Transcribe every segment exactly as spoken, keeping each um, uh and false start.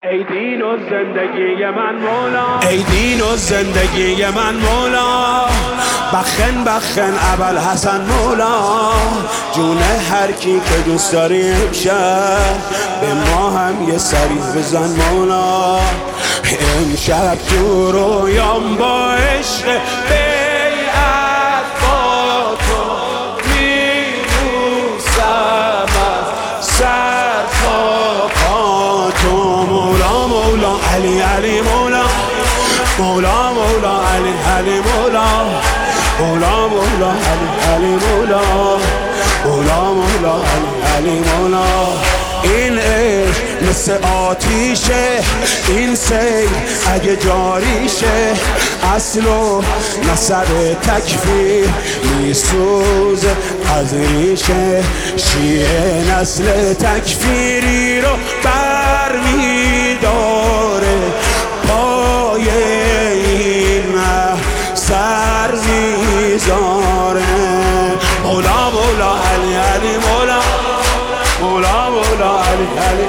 ای دین و زندگی من مولا، ای دین و زندگی من مولا، بخن بخن ابوالحسن مولا، جون هر کی که دوست داری امشب به ما هم یه سری بزن مولا. امشب تو رویام با عشق بیعت با تو میبوسم از سر تا پا تو مولا مولا علی علی مولا، مولا مولا علی علی مولا، مولا مولا علی علی مولا، مولا مولا علی علی مولا. این عشق مثل آتیشه، این سیل اگه جاریشه، اصل و نسب تکفیر میسوزه از ریشه. شیعه نسل تکفیری رو بر میداره، پای این مه سر میذاره. مولا مولا علی علی مولا، مولا مولا علی علی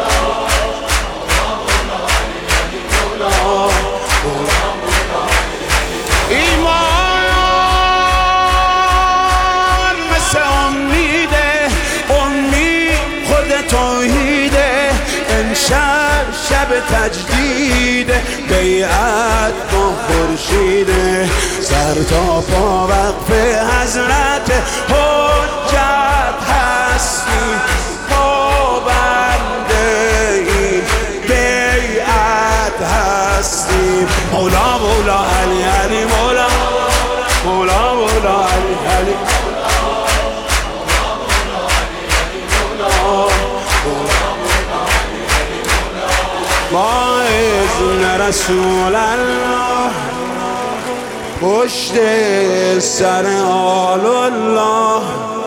ایمان مثل امیده، امید خود توحیده. امشب شب تجدیده، بیعت با خورشیده. سر تا پا وقف حضرت حجت هستی، پابنده این بیعت هستی. مولا مولا علی علی مولا، مولا مولا علی علی با اذن رسول الله پشت سر آل الله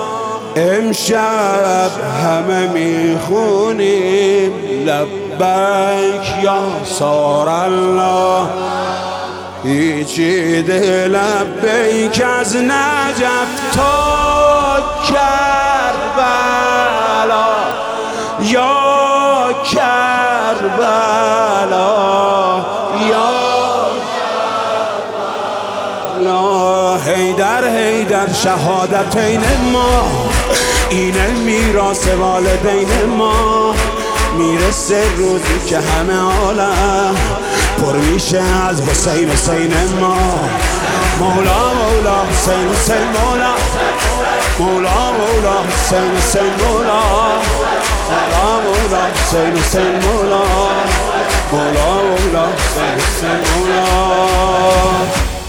امشب همه میخونیم لبیک یا سار الله. پیچیده لبیک از نجف تا کربلا، یا کربلا یا کربلا. حیدر حیدر شهادتین ما، اینه میراث والدین ما. میرسه روزی که همه عالم پر میشه از حسین حسین ما. مولا مولا حسین حسین مولا، مولا مولا حسین حسین مولا، مولا مولا حسین حسین مولا، مولا مولا حسین حسین مولا.